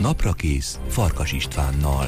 Naprakész Farkas Istvánnal.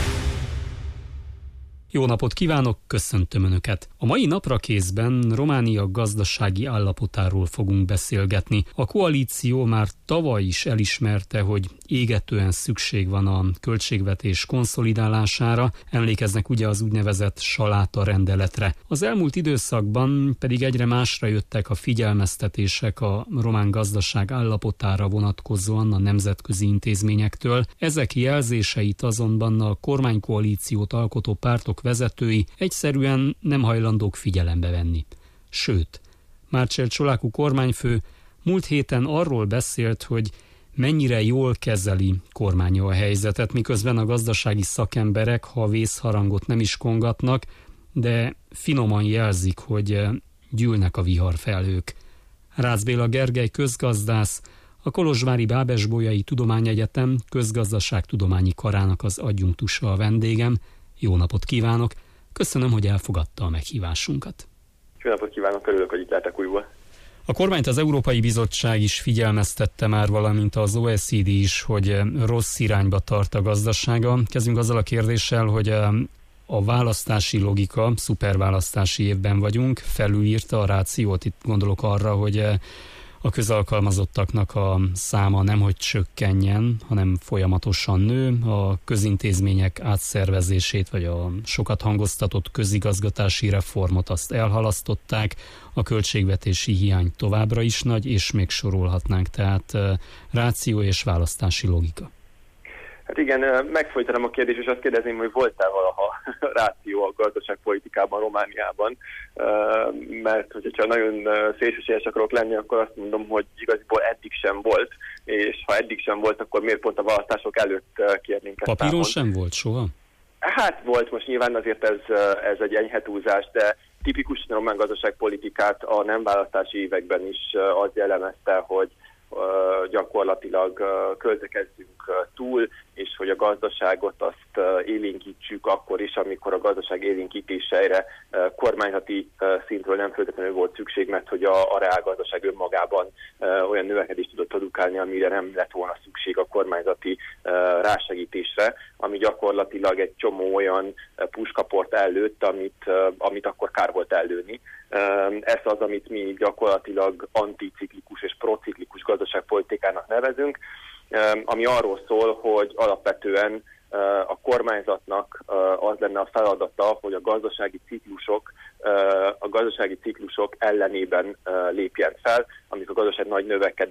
Jó napot kívánok, köszöntöm Önöket! A mai Naprakészben Románia gazdasági állapotáról fogunk beszélgetni. A koalíció már tavaly is elismerte, hogy égetően szükség van a költségvetés konszolidálására, emlékeznek ugye az úgynevezett saláta rendeletre. Az elmúlt időszakban pedig egyre másra jöttek a figyelmeztetések a román gazdaság állapotára vonatkozóan a nemzetközi intézményektől. Ezek jelzéseit azonban a kormánykoalíciót alkotó pártok vezetői egyszerűen nem hajlandók figyelembe venni. Sőt, Marcel Ciolacu kormányfő múlt héten arról beszélt, hogy mennyire jól kezeli kormánya a helyzetet, miközben a gazdasági szakemberek, ha vészharangot nem is kongatnak, de finoman jelzik, hogy gyűlnek a viharfelhők. Rácz Béla Gergely közgazdász, a Kolozsvári Bábes-Bolyai Tudományegyetem közgazdaságtudományi karának az adjunktusa a vendégem. Jó napot kívánok! Köszönöm, hogy elfogadta a meghívásunkat. Jó napot kívánok, örülök, hogy itt lehetek újból. A kormányt az Európai Bizottság is figyelmeztette már, valamint az OECD is, hogy rossz irányba tart a gazdasága. Kezdjünk azzal a kérdéssel, hogy a választási logika, szuperválasztási évben vagyunk, felülírta a rációt. Itt gondolok arra, hogy a közalkalmazottaknak a száma nemhogy csökkenjen, hanem folyamatosan nő. A közintézmények átszervezését, vagy a sokat hangoztatott közigazgatási reformot azt elhalasztották. A költségvetési hiány továbbra is nagy, és még sorolhatnánk. Tehát ráció és választási logika. Hát igen, megfojtanám a kérdést, és azt kérdezném, hogy volt-e valaha ráció a gazdaságpolitikában Romániában, mert hogyha nagyon szélsőséges akarok lenni, akkor azt mondom, hogy igaziból eddig sem volt, és ha eddig sem volt, akkor miért pont a választások előtt kérnénk ezt Papíron sem volt soha? Hát volt, most nyilván azért ez egy enyhe túlzás, de tipikusan a román gazdaságpolitikát a nem választási években is az jellemezte, hogy gyakorlatilag költekezzünk túl, és hogy a gazdaságot azt élénkítsük akkor is, amikor a gazdaság élénkítésére kormányzati szintről nem feltétlenül volt szükség, mert hogy a reálgazdaság önmagában olyan növekedést tudott produkálni, amire nem lett volna szükség a kormányzati rásegítésre, ami gyakorlatilag egy csomó olyan puskaport ellőtt, amit akkor kár volt ellőni. Ez az, amit mi gyakorlatilag anticiklikus és prociklikus gazdaságpolitikának nevezünk, ami arról szól, hogy alapvetően a kormányzatnak az lenne a feladata, hogy a gazdasági ciklusok ellenében lépjen fel, amikor a gazdaság nagy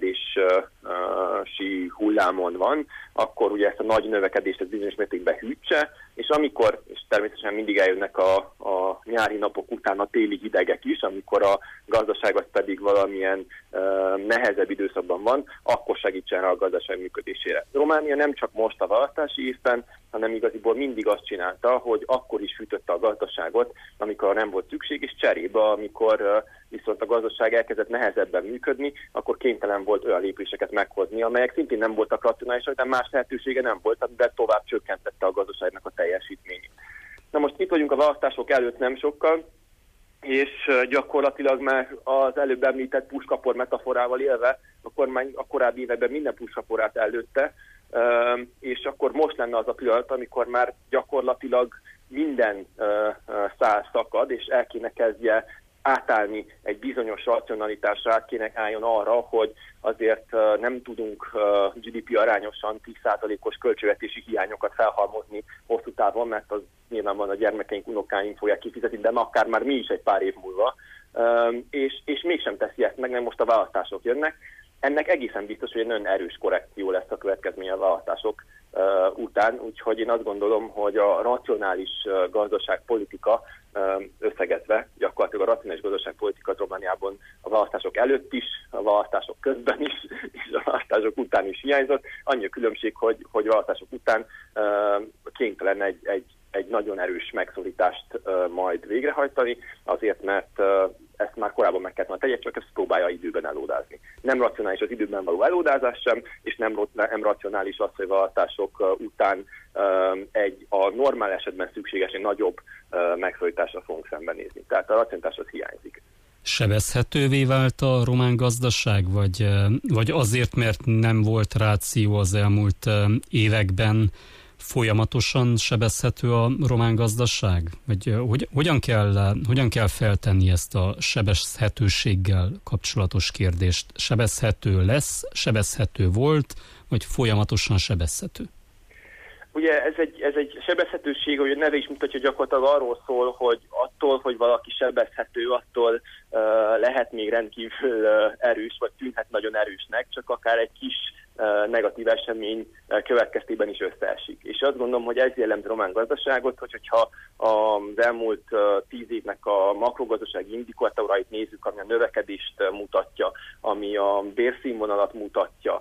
növekedési hullámon van, akkor ugye ezt a nagy növekedést bizonyos mértékben hűtse, és természetesen mindig eljönnek a nyári napok után a téli hidegek is, amikor a gazdaság az pedig valamilyen nehezebb időszakban van, akkor segítsen a gazdaság működésére. Románia nem csak most a választási évben, hanem igaziból mindig azt csinálta, hogy akkor is fűtötte a gazdaságot, amikor nem volt szükség, és cserébe, amikor viszont a gazdaság elkezdett nehezebben működni, akkor kénytelen volt olyan lépéseket meghozni, amelyek szintén nem voltak racionálisak, de más lehetősége nem volt, de tovább csökkentette a gazdaságnak a teljesítményét. Na most itt vagyunk a választások előtt nem sokkal, és gyakorlatilag már az előbb említett puskapor metaforával élve a kormány a korábbi években minden puskaporát előtte, és akkor most lenne az a pillanat, amikor már gyakorlatilag minden szál szakad, és el kéne kezdje átállni egy bizonyos racionalitásra, át kéne álljon arra, hogy azért nem tudunk GDP arányosan 10%-os költségvetési hiányokat felhalmozni hosszú távon, mert az nyilván a gyermekeink, unokáink fogják kifizetni, de akár már mi is egy pár év múlva, és mégsem teszi ezt meg, nem most a választások jönnek. Ennek egészen biztos, hogy egy nagyon erős korrekció lesz a következménye a választások után, úgyhogy én azt gondolom, hogy a racionális gazdaságpolitika összegezve, gyakorlatilag a racionális gazdaságpolitika Romániában a választások előtt is, a választások közben is, és a választások után is hiányzott. Annyi a különbség, hogy választások után kénytelen egy nagyon erős megszorítást majd végrehajtani, azért mert ezt már korábban meg kellett volna tegye, csak ezt próbálja időben elódázni. Nem racionális az időben való elódázás sem, és nem racionális az, hogy választások után a normál esetben szükséges egy nagyobb megszorításra fogunk szembenézni. Tehát a racionalitás az hiányzik. sebezhetővé vált a román gazdaság, vagy azért, mert nem volt ráció az elmúlt években folyamatosan sebezhető a román gazdaság? Vagy hogyan kell feltenni ezt a sebezhetőséggel kapcsolatos kérdést? Sebezhető lesz, sebezhető volt, vagy folyamatosan sebezhető? Ugye ez egy sebezhetőség, hogy a neve is mutatja, gyakorlatilag arról szól, hogy attól, hogy valaki sebezhető, attól lehet még rendkívül erős, vagy tűnhet nagyon erősnek, csak akár egy kis negatív esemény következtében is összeesik. És azt gondolom, hogy ez jellemzi a román gazdaságot, hogyha az elmúlt 10 évnek a makrogazdasági indikátorait nézzük, ami a növekedést mutatja, ami a bérszínvonalat mutatja,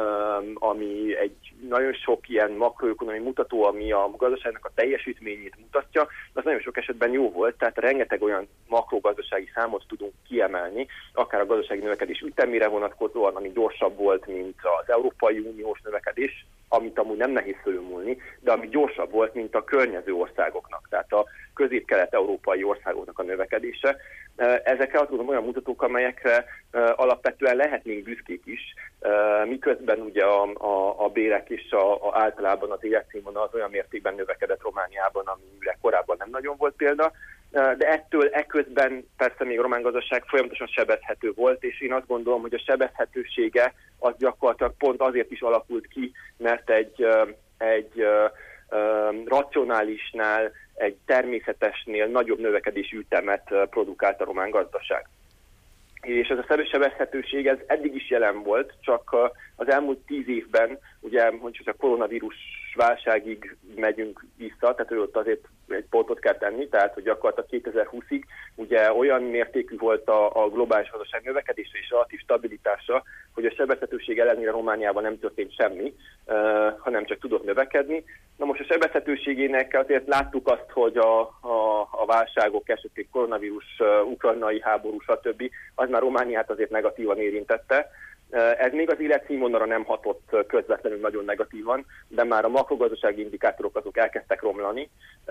ami egy nagyon sok ilyen makroökonomiai mutató, ami a gazdaságnak a teljesítményét mutatja, az nagyon sok esetben jó volt, tehát rengeteg olyan makrogazdasági számot tudunk kiemelni, akár a gazdasági növekedés ütemére vonatkozóan, ami gyorsabb volt, mint az Európai Uniós növekedés, amit amúgy nem nehéz fölülmúlni, de ami gyorsabb volt, mint a környező országoknak, tehát a közép-kelet-európai országoknak a növekedése. Ezek azt gondolom olyan mutatók, amelyekre alapvetően lehetnénk büszkék is, miközben ugye a bérek és általában az életszínvonal az olyan mértékben növekedett Romániában, amire korábban nem nagyon volt példa, de ekközben persze még a román gazdaság folyamatosan sebezhető volt, és én azt gondolom, hogy a sebezhetősége az gyakorlatilag pont azért is alakult ki, mert egy racionálisnál, egy természetesnél nagyobb növekedési ütemet produkált a román gazdaság. És ez a sebezhetőség ez eddig is jelen volt, csak az elmúlt 10 évben, ugye, hogy a koronavírus válságig megyünk vissza, tehát ott azért egy pontot kell tenni, tehát hogy gyakorlatilag 2020-ig ugye olyan mértékű volt a globális gazdaság növekedése és relatív stabilitása, hogy a sebezhetőség ellenére Romániában nem történt semmi, hanem csak tudott növekedni. Na most a sebezhetőségének azért láttuk azt, hogy a válságok esetén koronavírus, ukrajnai háború, stb. Az már Romániát azért negatívan érintette. Ez még az életszínvonalra nem hatott közvetlenül nagyon negatívan, de már a makrogazdasági indikátorok azok elkezdtek romlani,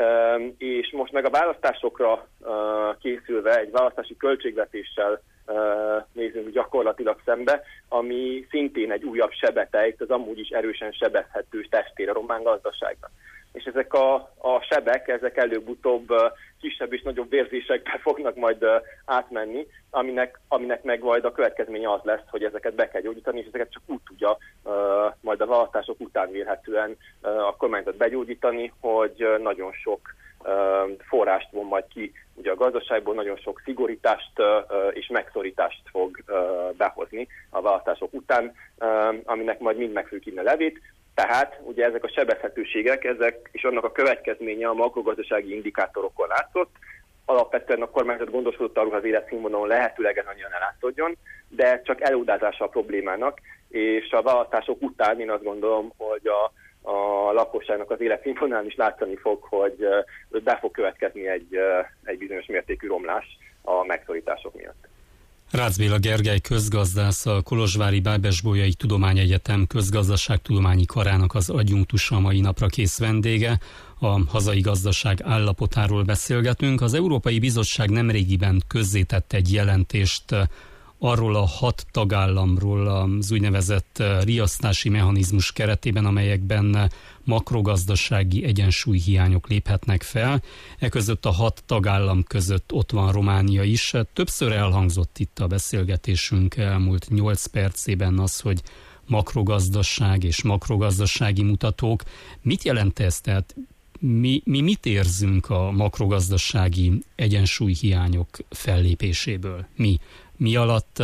és most meg a választásokra készülve egy választási költségvetéssel nézünk gyakorlatilag szembe, ami szintén egy újabb sebetejt az amúgy is erősen sebezhető testére a román gazdaságnak. És ezek a sebek, ezek előbb-utóbb kisebb és nagyobb vérzésekbe fognak majd átmenni, aminek meg majd a következménye az lesz, hogy ezeket be kell gyógyítani, és ezeket csak úgy tudja majd a választások után vélhetően a kormányzat begyógyítani, hogy nagyon sok forrást von majd ki ugye a gazdaságból, nagyon sok szigorítást és megszorítást fog behozni a választások után, aminek majd mind meg fogjuk írni a levét. Tehát ugye ezek a sebezhetőségek, ezek és annak a következménye a makrogazdasági indikátorokon látszott. Alapvetően a kormányzat gondoskodott arról, hogy az életszínvonalon lehetőleg ez annyian elátszódjon, de csak előadása a problémának, és a választások után én azt gondolom, hogy a lakosságnak az életszínvonalán is látszani fog, hogy be fog következni egy bizonyos mértékű romlás a megszorítások miatt. Rácz Béla Gergely közgazdász, a Kolozsvári Bábes-Bolyai Tudományegyetem közgazdaságtudományi karának az adjunktusa, mai napra kész vendége. A hazai gazdaság állapotáról beszélgetünk. Az Európai Bizottság nemrégiben közzétett egy jelentést arról a 6 tagállamról az úgynevezett riasztási mechanizmus keretében, amelyekben makrogazdasági egyensúlyhiányok léphetnek fel. Eközött a 6 tagállam között ott van Románia is. Többször elhangzott itt a beszélgetésünk elmúlt 8 percében az, hogy makrogazdaság és makrogazdasági mutatók. Mit jelent ez? Tehát mi mit érzünk a makrogazdasági egyensúlyhiányok fellépéséből? Mi alatt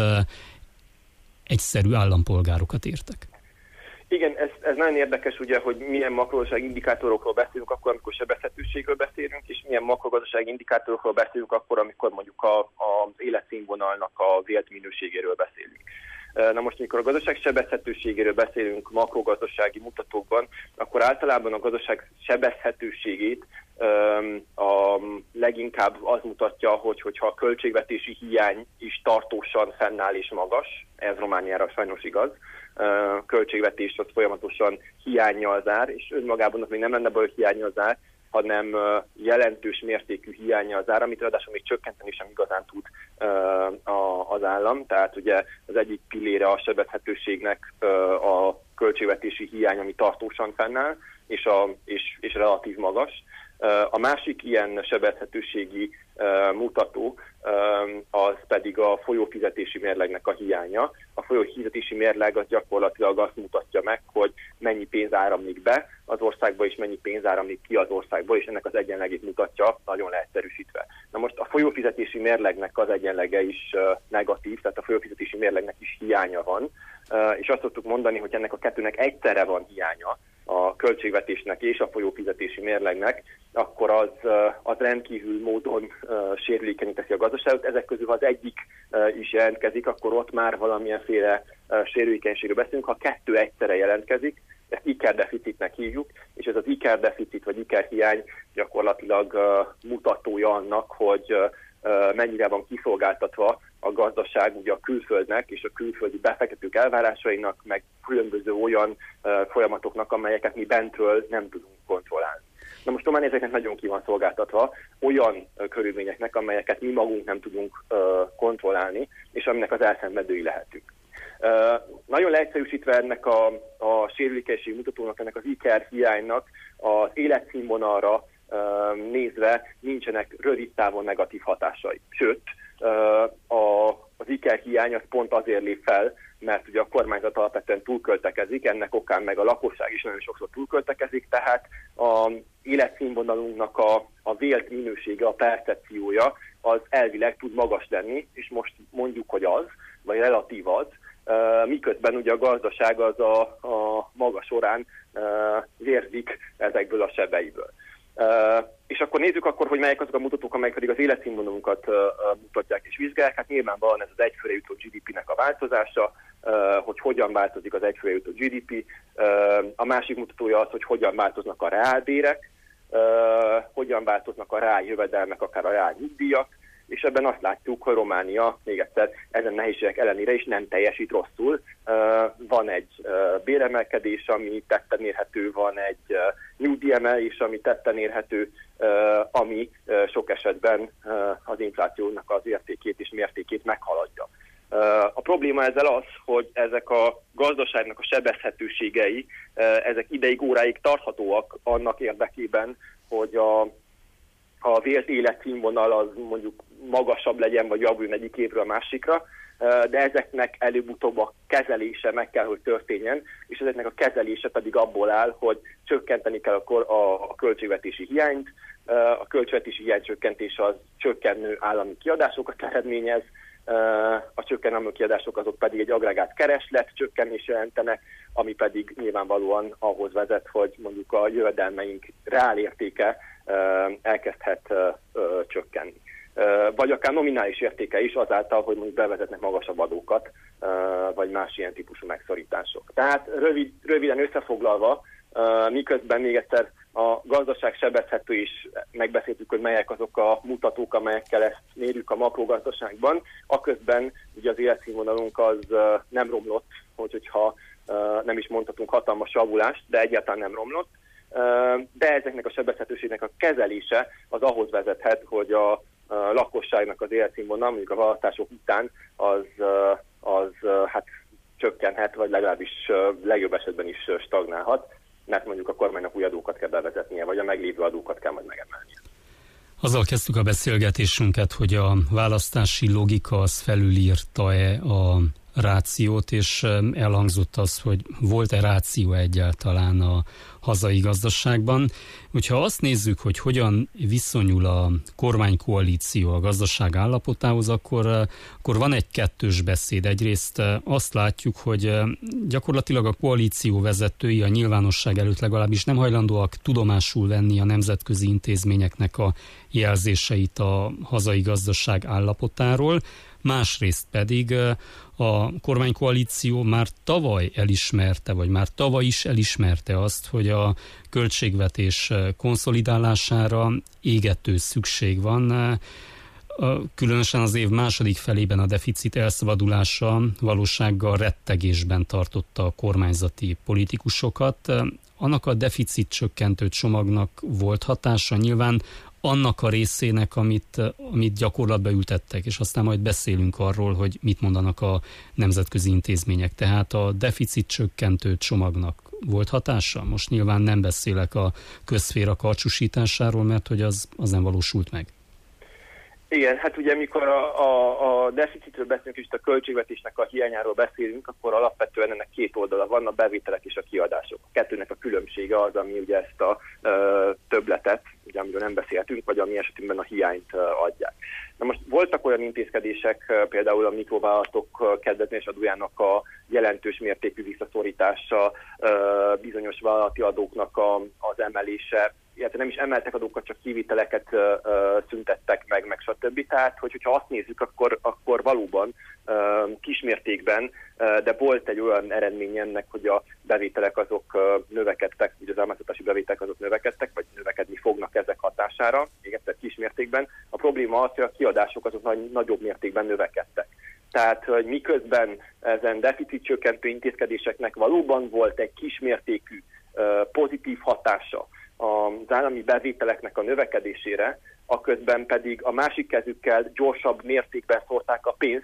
egyszerű állampolgárokat értek? Igen, ez nagyon érdekes, ugye, hogy milyen makrogazdasági indikátorokról beszélünk akkor, amikor sebezhetőségről beszélünk, és milyen makrogazdasági indikátorokról beszélünk akkor, amikor mondjuk az életszínvonalnak a vélt minőségéről beszélünk. Na most, amikor a gazdaság sebezhetőségéről beszélünk makrogazdasági mutatókban, akkor általában a gazdaság sebezhetőségét leginkább az mutatja, hogyha a költségvetési hiány is tartósan fennáll és magas, ez Romániára sajnos igaz, költségvetés az folyamatosan hiánnyal zár, és önmagában az még nem lenne baj, hogy hiánnyal zár, hanem jelentős mértékű hiánya az áram, amit ráadásul még csökkenteni sem igazán tud az állam. Tehát ugye az egyik pillére a sebezhetőségnek a költségvetési hiány, ami tartósan fennáll, és relatív magas. A másik ilyen sebezhetőségi mutató az pedig a folyófizetési mérlegnek a hiánya. A folyófizetési mérleg az gyakorlatilag azt mutatja meg, hogy mennyi pénz áramlik be az országba, és mennyi pénz áramlik ki az országból, és ennek az egyenlegét mutatja, nagyon leegyszerűsítve. Na most a folyófizetési mérlegnek az egyenlege is negatív, tehát a folyófizetési mérlegnek is hiánya van, és azt szoktuk mondani, hogy ennek a kettőnek egyszerre van hiánya, a költségvetésnek és a folyófizetési mérlegnek, akkor az rendkívül módon sérülékeny teszi a gazdaságot. Ezek közül az egyik is jelentkezik, akkor ott már valamilyenféle sérülékenységről beszélünk. Ha kettő egyszerre jelentkezik, ezt ikerdeficitnek hívjuk, és ez az ikerdeficit vagy ikerhiány gyakorlatilag mutatója annak, hogy mennyire van kiszolgáltatva a gazdaság ugye a külföldnek és a külföldi befektetők elvárásainak, meg különböző olyan folyamatoknak, amelyeket mi bentről nem tudunk kontrollálni. Na most Románia ezeknek nagyon ki van szolgáltatva olyan körülményeknek, amelyeket mi magunk nem tudunk kontrollálni, és aminek az elszenvedői lehetünk. Nagyon leegyszerűsítve ennek a sérülékenység mutatónak, ennek az iker hiánynak az életszínvonalra nézve nincsenek rövid távon negatív hatásai. Sőt, az iker hiány az pont azért lép fel, mert ugye a kormányzat alapvetően túlköltekezik, ennek okán meg a lakosság is nagyon sokszor túlköltekezik, tehát az életszínvonalunknak a vélt minősége, a percepciója az elvileg tud magas lenni, és most mondjuk, hogy az, vagy relatív az, miközben ugye a gazdaság az a maga során vérzik ezekből a sebeiből. És akkor nézzük hogy melyek azok a mutatók, amelyek pedig az életszínvonalunkat mutatják és vizsgálják. Hát nyilvánvalóan ez az egyfőre jutó GDP-nek a változása, hogy hogyan változik az egyfőre jutó GDP. A másik mutatója az, hogy hogyan változnak a reálbérek, hogyan változnak a reáljövedelmek, akár a reálnyugdíjak, és ebben azt látjuk, hogy Románia, még egyszer, ezen nehézségek ellenére is nem teljesít rosszul. Van egy béremelkedés, ami tetten érhető, van egy nyugdíjemelés, ami tetten érhető, ami sok esetben az inflációnak az értékét és mértékét meghaladja. A probléma ezzel az, hogy ezek a gazdaságnak a sebezhetőségei, ezek ideig, óráig tarthatóak annak érdekében, hogy a vélt életszínvonal az mondjuk magasabb legyen, vagy javuljon egyik évről a másikra, de ezeknek előbb-utóbb a kezelése meg kell, hogy történjen, és ezeknek a kezelése pedig abból áll, hogy csökkenteni kell akkor a költségvetési hiányt. A költségvetési hiány csökkentése az csökkenő állami kiadásokat eredményez, a csökkenő állami kiadások azok pedig egy agregált kereslet csökkenés jelentenek, ami pedig nyilvánvalóan ahhoz vezet, hogy mondjuk a jövedelmeink reálértéke elkezdhet csökkenni. Vagy akár nominális értéke is azáltal, hogy mondjuk bevezetnek magasabb adókat, vagy más ilyen típusú megszorítások. Tehát röviden összefoglalva, miközben még egyszer a gazdaság sebezhető is, megbeszéltük, hogy melyek azok a mutatók, amelyekkel ezt mérjük a makrogazdaságban, aközben ugye az életszínvonalunk az nem romlott, hogyha nem is mondhatunk hatalmas javulást, de egyáltalán nem romlott. De ezeknek a sebezhetőségnek a kezelése az ahhoz vezethet, hogy a lakosságnak az életszínvonal, mondjuk a választások után az hát csökkenhet, vagy legalábbis legjobb esetben is stagnálhat, mert mondjuk a kormánynak új adókat kell bevezetnie, vagy a meglévő adókat kell majd megemelnie. Azzal kezdtük a beszélgetésünket, hogy a választási logika az felülírta-e a rációt, és elhangzott az, hogy volt-e ráció egyáltalán a hazai gazdaságban. Hogyha azt nézzük, hogy hogyan viszonyul a kormánykoalíció a gazdaság állapotához, akkor van egy kettős beszéd. Egyrészt azt látjuk, hogy gyakorlatilag a koalíció vezetői a nyilvánosság előtt legalábbis nem hajlandóak tudomásul venni a nemzetközi intézményeknek a jelzéseit a hazai gazdaság állapotáról. Másrészt pedig a kormánykoalíció már tavaly elismerte, vagy már tavaly is elismerte azt, hogy a költségvetés konszolidálására égető szükség van. Különösen az év második felében a deficit elszabadulása valósággal rettegésben tartotta a kormányzati politikusokat. annak a deficit csökkentő csomagnak volt hatása? Nyilván annak a részének, amit gyakorlatba ültettek, és aztán majd beszélünk arról, hogy mit mondanak a nemzetközi intézmények. Tehát a deficit csökkentő csomagnak volt hatása? Most nyilván nem beszélek a közszféra karcsúsításáról, mert hogy az nem valósult meg. Igen, hát ugye amikor a deficitről beszélünk és a költségvetésnek a hiányáról beszélünk, akkor alapvetően ennek két oldala van, a bevételek és a kiadások. A kettőnek a különbsége az, ami ugye ezt a többletet, ugye, amiről nem beszéltünk, vagy ami esetünkben a hiányt adják. Na most voltak olyan intézkedések, például a mikrovállalatok kedvezményes adójának a jelentős mértékű visszaszorítása, bizonyos vállalati adóknak az emelése, illetve nem is emeltek adókat, csak kiviteleket szüntettek meg stb. Tehát, hogyha azt nézzük, akkor valóban kismértékben, de volt egy olyan eredmény ennek, hogy a bevételek azok növekedtek, ugye az államháztartási bevételek azok növekedtek, vagy növekedni fognak ezek hatására, még egyszer kismértékben. A probléma az, hogy a kiadások azok nagyobb mértékben növekedtek. Tehát, hogy miközben ezen deficitcsökkentő intézkedéseknek valóban volt egy kismértékű pozitív hatása az állami bevételeknek a növekedésére, aközben pedig a másik kezükkel gyorsabb mértékben szórták a pénzt,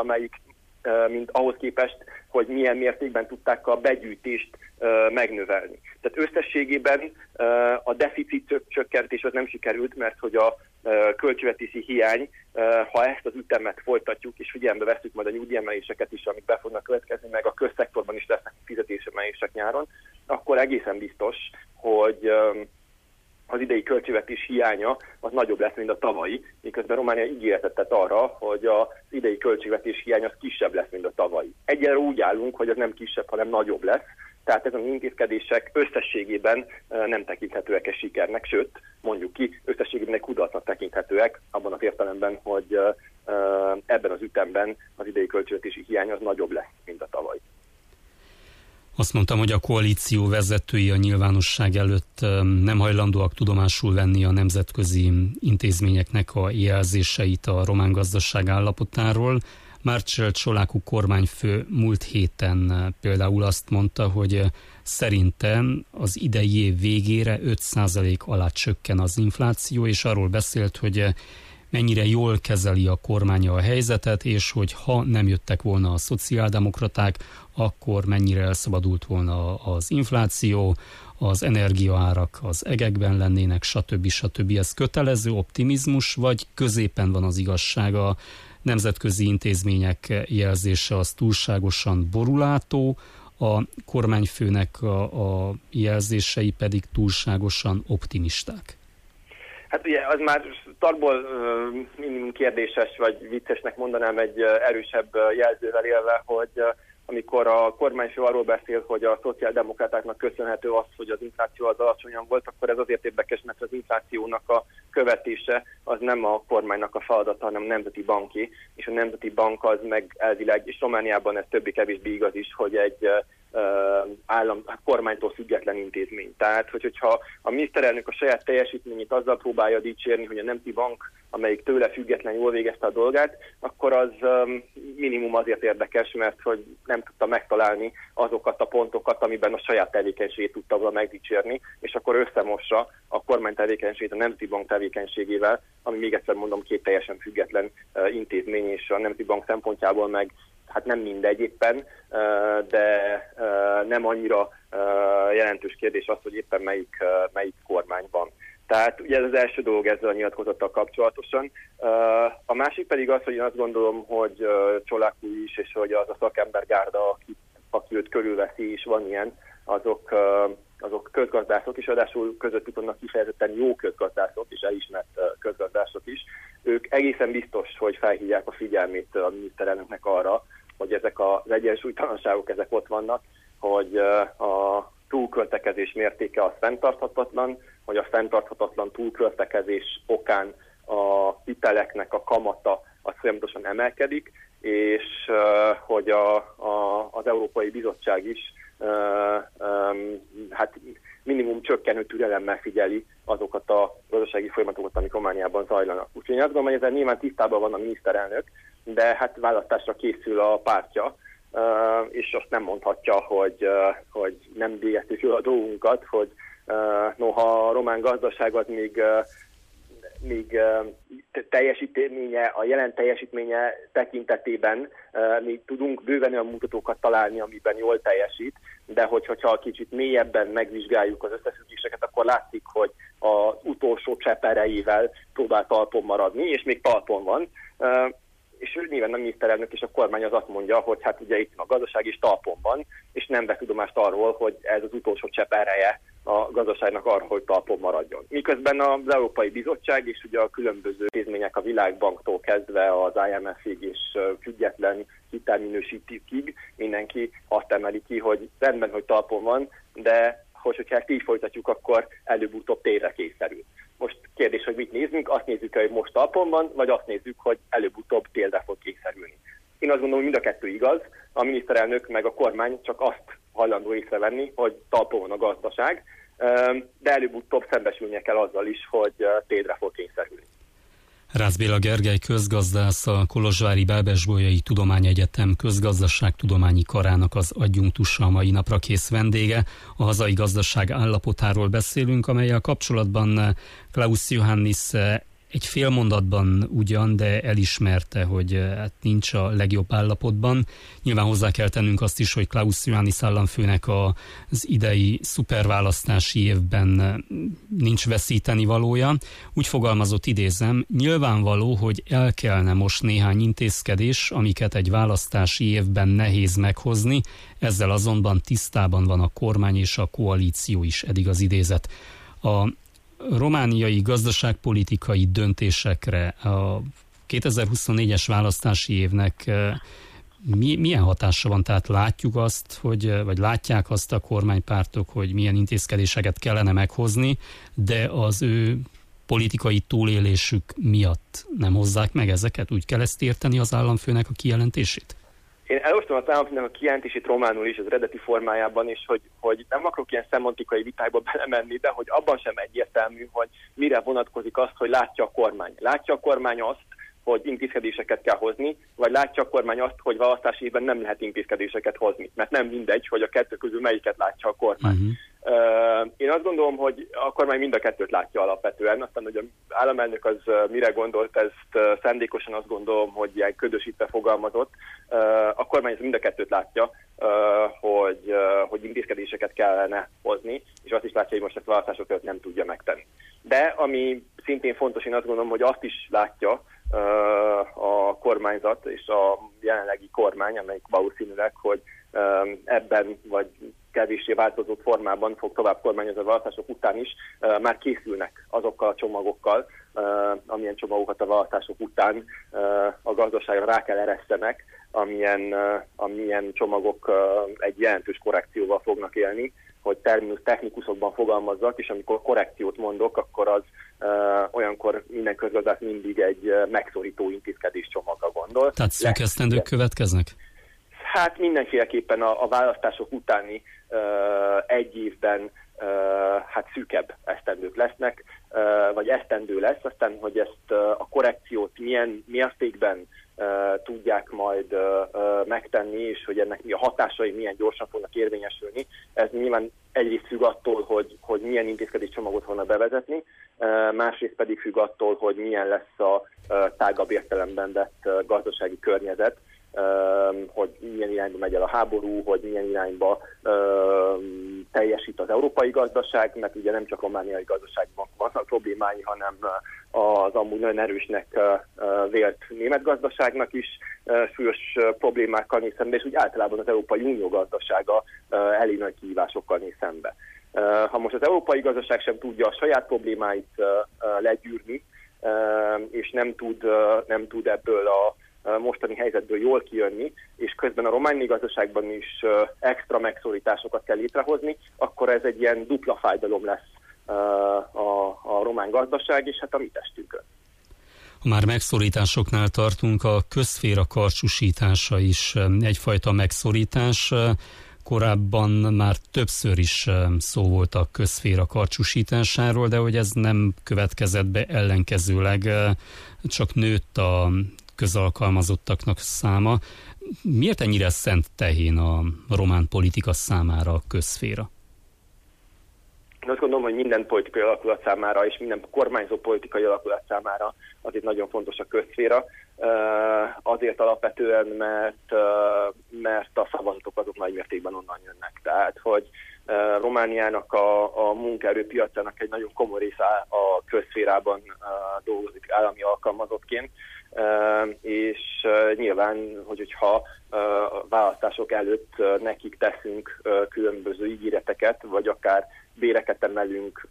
mint ahhoz képest, hogy milyen mértékben tudták a begyűjtést megnövelni. Tehát összességében a deficit csökkentés az nem sikerült, mert hogy a költségvetési hiány, ha ezt az ütemet folytatjuk, és figyelembe veszük majd a nyugdíjemeléseket is, amik be fognak következni, meg a közszektorban is lesznek fizetésemelések nyáron, akkor egészen biztos, hogy az idei költségvetés hiánya az nagyobb lesz, mint a tavalyi, miközben Románia ígéretet tett arra, hogy az idei költségvetés hiány az kisebb lesz, mint a tavalyi. Egyelőre úgy állunk, hogy az nem kisebb, hanem nagyobb lesz, tehát ezek az intézkedések összességében nem tekinthetőek egy sikernek, sőt, mondjuk ki, összességében egy kudarcnak tekinthetőek, abban az értelemben, hogy ebben az ütemben az idei költségvetési hiány az nagyobb lesz, mint a tavalyi. Azt mondtam, hogy a koalíció vezetői a nyilvánosság előtt nem hajlandóak tudomásul venni a nemzetközi intézményeknek a jelzéseit a román gazdaság állapotáról. Marcel Ciolacu kormányfő múlt héten például azt mondta, hogy szerintem az idei év végére 5% alá csökken az infláció, és arról beszélt, hogy mennyire jól kezeli a kormánya a helyzetet, és hogy ha nem jöttek volna a szociáldemokraták, akkor mennyire elszabadult volna az infláció, az energiaárak az egekben lennének, stb. Ez kötelező optimizmus, vagy középen van az igazság? A nemzetközi intézmények jelzése az túlságosan borulátó, a kormányfőnek a jelzései pedig túlságosan optimisták. Hát ugye az már startból minimum kérdéses, vagy viccesnek mondanám egy erősebb jelzővel élve, hogy amikor a kormányfő arról beszél, hogy a szociáldemokratáknak köszönhető az, hogy az infláció az alacsonyan volt, akkor ez azért érdekes, mert az inflációnak a követése az nem a kormánynak a feladata, hanem a Nemzeti Banké, és a Nemzeti Bank az meg elvileg, és Romániában ez többé-kevésbé igaz is, hogy egy kormánytól független intézmény. Tehát, hogyha a miniszterelnök a saját teljesítményét azzal próbálja dicsérni, hogy a Nemzeti Bank, amelyik tőle független jól végezte a dolgát, akkor az minimum azért érdekes, mert hogy nem tudta megtalálni azokat a pontokat, amiben a saját tevékenységét tudta volna megdicsérni, és akkor összemossa a kormány tevékenységét a Nemzeti Bank tevékenységével, ami még egyszer mondom, két teljesen független intézmény, és a Nemzeti Bank szempontjából meg hát nem mindegy éppen, de nem annyira jelentős kérdés az, hogy éppen melyik kormány van. Tehát ugye ez az első dolog ezzel a nyilatkozattal kapcsolatosan. A másik pedig az, hogy én azt gondolom, hogy Ciolacu is, és hogy az a szakembergárda, aki őt körülveszi, és van ilyen, azok közgazdászok is, adásul közöttük vannak kifejezetten jó közgazdászok, és elismert közgazdászok is. Ők egészen biztos, hogy felhívják a figyelmét a miniszterelnöknek arra, hogy ezek az egyensúlytalanságok ezek ott vannak, hogy a túlköltekezés mértéke az fenntarthatatlan, hogy a fenntarthatatlan túlköltekezés okán a hiteleknek a kamata az folyamatosan emelkedik, és hogy az Európai Bizottság is hát minimum csökkenő türelemmel figyeli azokat a gazdasági folyamatokat, amik Romániában zajlanak. Úgyhogy én azt gondolom, hogy ezzel nyilván tisztában van a miniszterelnök, de hát választásra készül a pártja, és azt nem mondhatja, hogy nem végeztük jól a dolgunkat, hogy noha a román gazdaság az még teljesítménye, a jelen teljesítménye tekintetében még tudunk bőven olyan mutatókat találni, amiben jól teljesít, de hogyha kicsit mélyebben megvizsgáljuk az összefüggéseket, akkor látszik, hogy az utolsó csepp erejével próbál talpon maradni, és még talpon van. És nyilván a miniszterelnök és a kormány az azt mondja, hogy hát ugye itt a gazdaság is talpon van, és nem vesz tudomást arról, hogy ez az utolsó csepp ereje a gazdaságnak arra, hogy talpon maradjon. Miközben az Európai Bizottság és ugye a különböző intézmények a Világbanktól kezdve az IMF-ig és független hitelminősítőkig mindenki azt emeli ki, hogy rendben, hogy talpon van, de hogyha ezt így folytatjuk, akkor előbb-utóbb térdre kényszerül. Most kérdés, hogy mit nézzünk, azt nézzük, hogy most talpon van, vagy azt nézzük, hogy előbb-utóbb térdre fog kényszerülni. Én azt gondolom, hogy mind a kettő igaz, a miniszterelnök meg a kormány csak azt hajlandó észrevenni, hogy talpon van a gazdaság, de előbb-utóbb szembesülnie kell azzal is, hogy térdre fog kényszerülni. Rácz Béla Gergely közgazdász, a Kolozsvári Bábes-Bolyai Tudományegyetem közgazdaságtudományi karának az adjunktusa, a mai napra kész vendége. A hazai gazdaság állapotáról beszélünk, amellyel kapcsolatban Klaus Iohannis egy fél mondatban ugyan, de elismerte, hogy hát nincs a legjobb állapotban. Nyilván hozzá kell tennünk azt is, hogy Klaus Iohannis államfőnek az idei szuperválasztási évben nincs veszíteni valója. Úgy fogalmazott, idézem, nyilvánvaló, hogy el kellene most néhány intézkedés, amiket egy választási évben nehéz meghozni, ezzel azonban tisztában van a kormány és a koalíció is, eddig az idézet. A romániai gazdaságpolitikai döntésekre a 2024-es választási évnek milyen hatása van? Tehát látjuk azt, vagy látják azt a kormánypártok, hogy milyen intézkedéseket kellene meghozni, de az ő politikai túlélésük miatt nem hozzák meg ezeket? Úgy kell ezt érteni az államfőnek a kijelentését? Én elolvastam az államfőnek a kijelentését románul is, az eredeti formájában is, hogy nem akarok ilyen szemantikai vitákba belemenni, de hogy abban sem egyértelmű, hogy mire vonatkozik azt, hogy látja a kormány. Látja a kormány azt, hogy intézkedéseket kell hozni, vagy látja a kormány azt, hogy választási évben nem lehet intézkedéseket hozni. Mert nem mindegy, hogy a kettő közül melyiket látja a kormány. Én azt gondolom, hogy a kormány mind a kettőt látja alapvetően. Aztán, hogy az államelnök az mire gondolt, ezt szándékosan azt gondolom, hogy ilyen ködösítve fogalmazott. A kormány mind a kettőt látja, hogy intézkedéseket kellene hozni, és azt is látja, hogy most ezt választások nem tudja megtenni. De ami szintén fontos, én azt gondolom, hogy azt is látja a kormányzat és a jelenlegi kormány, amelyik valószínűleg, hogy ebben vagy kevéssé változott formában fog tovább kormányozni a választások után is, már készülnek azokkal a csomagokkal, amilyen csomagokat a választások után a gazdaságra rá kell eresztenek, amilyen csomagok egy jelentős korrekcióval fognak élni, hogy terminus technikusokban fogalmazzak, és amikor korrekciót mondok, akkor az olyankor minden közgazdász mindig egy megszorító intézkedés csomagra gondol. Tehát szűk esztendők következnek? Hát mindenféleképpen a választások utáni egy évben hát szűkebb esztendők lesznek, vagy esztendő lesz, aztán, hogy ezt a korrekciót milyen mértékben tudják majd megtenni, és hogy ennek mi a hatásai, milyen gyorsan fognak érvényesülni. Ez nyilván egyrészt függ attól, hogy milyen intézkedéscsomagot fognak bevezetni, másrészt pedig függ attól, hogy milyen lesz a tágabb értelemben vett gazdasági környezet, hogy milyen irányba megy el a háború, hogy milyen irányba teljesít az európai gazdaság, mert ugye nem csak romániai gazdaságban vannak problémái, hanem az amúgy nagyon erősnek vélt német gazdaságnak is súlyos problémákkal néz szembe, és úgy általában az Európai Unió gazdasága elég nagy kihívásokkal néz szembe. Ha most az európai gazdaság sem tudja a saját problémáit legyűrni, és nem tud ebből a mostani helyzetből jól kijönni, és közben a romániai gazdaságban is extra megszorításokat kell létrehozni, akkor ez egy ilyen dupla fájdalom lesz a román gazdaság, és hát a mi testünkön. Ha már megszorításoknál tartunk, a közszféra karcsúsítása is egyfajta megszorítás. Korábban már többször is szó volt a közszféra karcsúsításáról, de hogy ez nem következett be, ellenkezőleg csak nőtt a közalkalmazottaknak száma. Miért ennyire szent tehén a román politika számára a közszféra? Én azt gondolom, hogy minden politikai alakulat számára és minden kormányzó politikai alakulat számára azért nagyon fontos a közszféra. Azért alapvetően, mert a szavazatok azok nagy mértékben onnan jönnek. Tehát, hogy Romániának a munkaerőpiacának egy nagyon komoly része a közszférában dolgozik állami alkalmazottként, és nyilván, hogyha választások előtt nekik teszünk különböző ígéreteket, vagy akár béreket emelünk,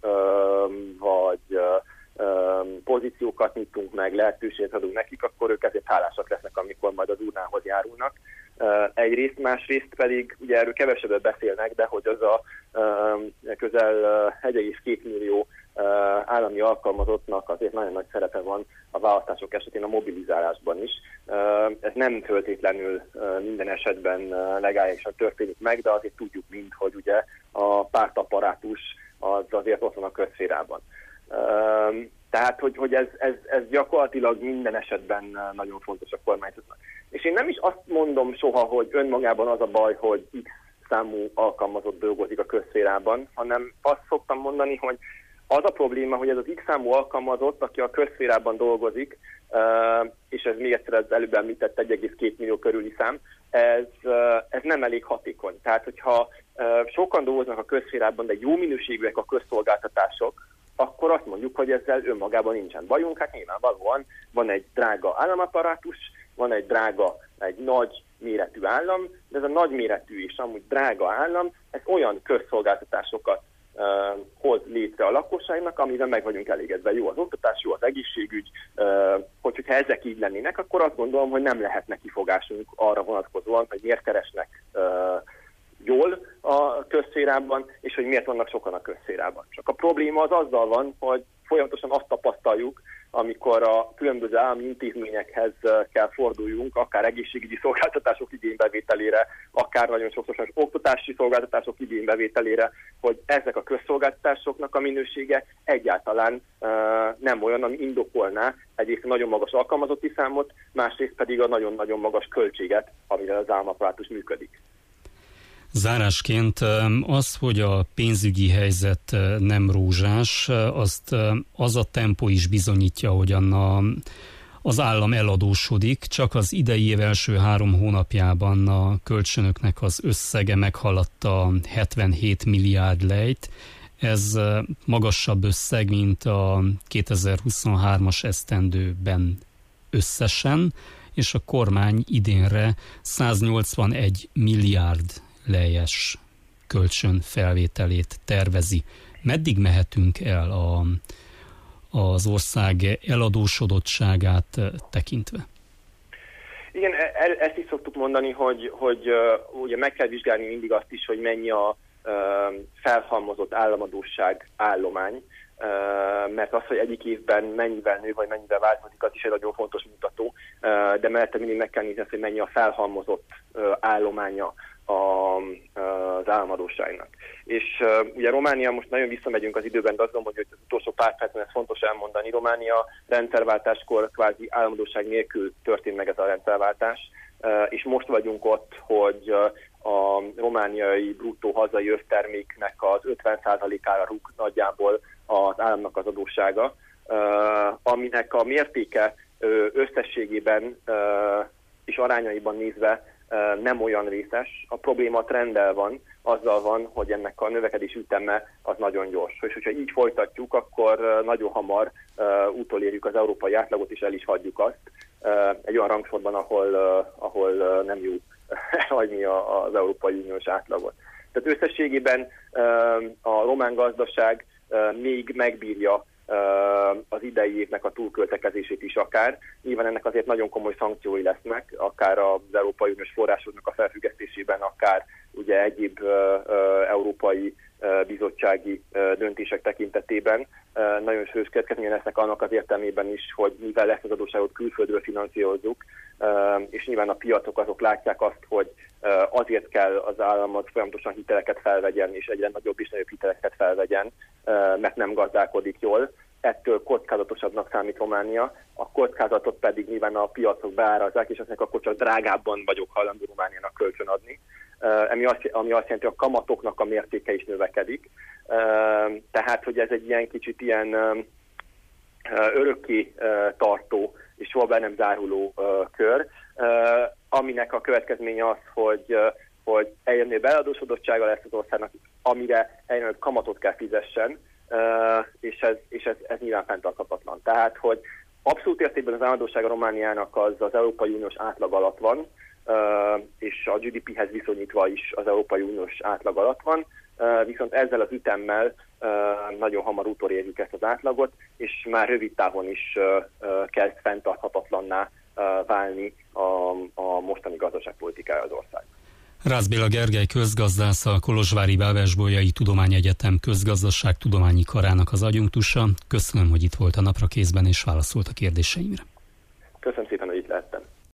vagy pozíciókat nyitunk meg, lehetőséget adunk nekik, akkor ők ezért hálásak lesznek, amikor majd az urnához járulnak. Egyrészt, másrészt pedig, ugye erről kevesebbet beszélnek, de hogy az a közel 1,2 millió állami alkalmazottnak azért nagyon nagy szerepe van a választások esetén a mobilizálásban is. Ez nem feltétlenül minden esetben legálisan történik meg, de azért tudjuk mind, hogy ugye a pártaparátus az azért ott van a közszférában. Tehát, hogy ez gyakorlatilag minden esetben nagyon fontos a kormányzatnak. És én nem is azt mondom soha, hogy önmagában az a baj, hogy X számú alkalmazott dolgozik a közszférában, hanem azt szoktam mondani, hogy az a probléma, hogy ez az X számú alkalmazott, aki a közszférában dolgozik, és ez még egyszer az előbb említett 1,2 millió körüli szám, ez nem elég hatékony. Tehát, hogyha sokan dolgoznak a közszférában, de jó minőségűek a közszolgáltatások, akkor azt mondjuk, hogy ezzel önmagában nincsen bajunk. Hát nyilvánvalóan van egy drága államaparátus, van egy nagy méretű állam, de ez a nagy méretű és amúgy drága állam, ez olyan közszolgáltatásokat hoz létre a lakosságnak, amivel meg vagyunk elégedve. Jó az oktatás, jó az egészségügy, hogyha ezek így lennének, akkor azt gondolom, hogy nem lehetne kifogásunk arra vonatkozóan, hogy miért keresnek jól a közszférában, és hogy miért vannak sokan a közszférában. Csak a probléma az azzal van, hogy folyamatosan azt tapasztaljuk, amikor a különböző állami intézményekhez kell forduljunk, akár egészségügyi szolgáltatások igénybevételére, akár nagyon sokszor oktatási szolgáltatások igénybevételére, hogy ezek a közszolgáltatásoknak a minősége egyáltalán nem olyan, ami indokolná egyrészt nagyon magas alkalmazotti számot, másrészt pedig a nagyon-nagyon magas költséget, amivel az államaparátus működik. Zárásként az, hogy a pénzügyi helyzet nem rózsás, azt az a tempó is bizonyítja, hogyan az állam eladósodik. Csak az idei év első 3 hónapjában a kölcsönöknek az összege meghaladta 77 milliárd lejt. Ez magasabb összeg, mint a 2023-as esztendőben összesen, és a kormány idénre 181 milliárd lejjes kölcsön felvételét tervezi. Meddig mehetünk el az ország eladósodottságát tekintve? Igen, ezt is szoktuk mondani, hogy ugye meg kell vizsgálni mindig azt is, hogy mennyi a felhalmozott államadósság állomány, mert az, hogy egyik évben mennyivel nő, vagy mennyivel változik, az is egy nagyon fontos mutató, de mellette mindig meg kell nézni azt, hogy mennyi a felhalmozott állománya az államadósságnak. És ugye Románia, most nagyon visszamegyünk az időben, de azt gondolom, hogy az utolsó pár percben ez fontos elmondani. Románia rendszerváltáskor kvázi államadósság nélkül történt meg ez a rendszerváltás, és most vagyunk ott, hogy a romániai bruttó hazai összterméknek az 50%-ára rúg nagyjából az államnak az adóssága, aminek a mértéke összességében és arányaiban nézve nem olyan részes. A probléma a trenddel van, azzal van, hogy ennek a növekedés üteme az nagyon gyors. És hogyha így folytatjuk, akkor nagyon hamar utolérjük az európai átlagot, és el is hagyjuk azt egy olyan rangsorban, ahol nem jó elhagyni az Európai Uniós átlagot. Tehát összességében a román gazdaság még megbírja az idei évnek a túlköltekezését is akár. Nyilván ennek azért nagyon komoly szankciói lesznek, akár az Európai Uniós forrásoknak a felfüggesztésében, akár ugye egyéb európai bizottsági döntések tekintetében. Nagyon sős következménye lesznek annak az értelmében is, hogy mivel ezt az adósságot külföldről finanszírozzuk, és nyilván a piacok azok látják azt, hogy azért kell az államot folyamatosan hiteleket felvegyen, és egyre nagyobb és nagyobb hiteleket felvegyen, mert nem gazdálkodik jól. ettől kockázatosabbnak számít Románia, a kockázatot pedig nyilván a piacok beárazzák, és aztán akkor csak drágábban vagyok hajlandó Romániának kölcsönadni. Ami azt jelenti, hogy a kamatoknak a mértéke is növekedik. Tehát, hogy ez egy ilyen kicsit ilyen örökké tartó és soha be nem záruló kör, aminek a következménye az, hogy eljönné beladósodottsága lesz az országnak, amire eljön, kamatot kell fizessen, és ez nyilván fenntarthatatlan. Tehát, hogy abszolút értékben az államadóssága Romániának az Európai Uniós átlag alatt van, és a GDP-hez viszonyítva is az Európai Uniós átlag alatt van, viszont ezzel az ütemmel nagyon hamar utolérjük ezt az átlagot, és már rövid távon is kezd fenntarthatatlanná válni a mostani gazdaságpolitikája az ország. Rácz Béla Gergely közgazdász, a Kolozsvári Bábes-Bolyai Tudományegyetem közgazdaságtudományi karának az adjunktusa. Köszönöm, hogy itt volt a Napra Kézben és válaszolt a kérdéseimre. Köszönöm szépen, hogy itt lehettem.